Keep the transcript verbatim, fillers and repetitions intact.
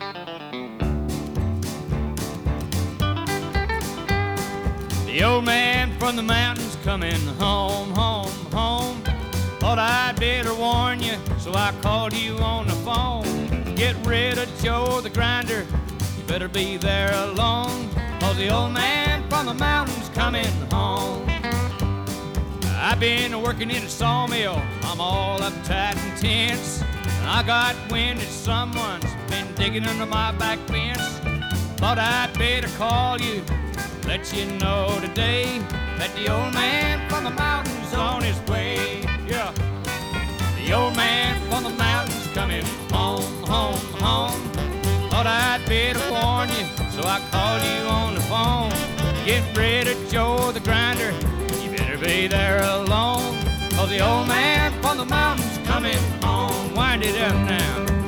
The old man from the mountains coming home, home, home. Thought I'd better warn you, so I called you on the phone. Get rid of Joe the grinder, you better be there alone, 'cause the old man from the mountains coming home. I've been working in a sawmill, I'm all uptight and tense. And I got wind that someone's been digging under my back fence. Thought I'd better call you, let you know today that the old man from the mountains on his way. Yeah, the old man from the mountains coming home, home, home. Thought I'd better warn you, so I called you on the phone. Get rid of Joe the grinder, you better be there alone, 'cause the old man from the mountains coming home. Wind it up now.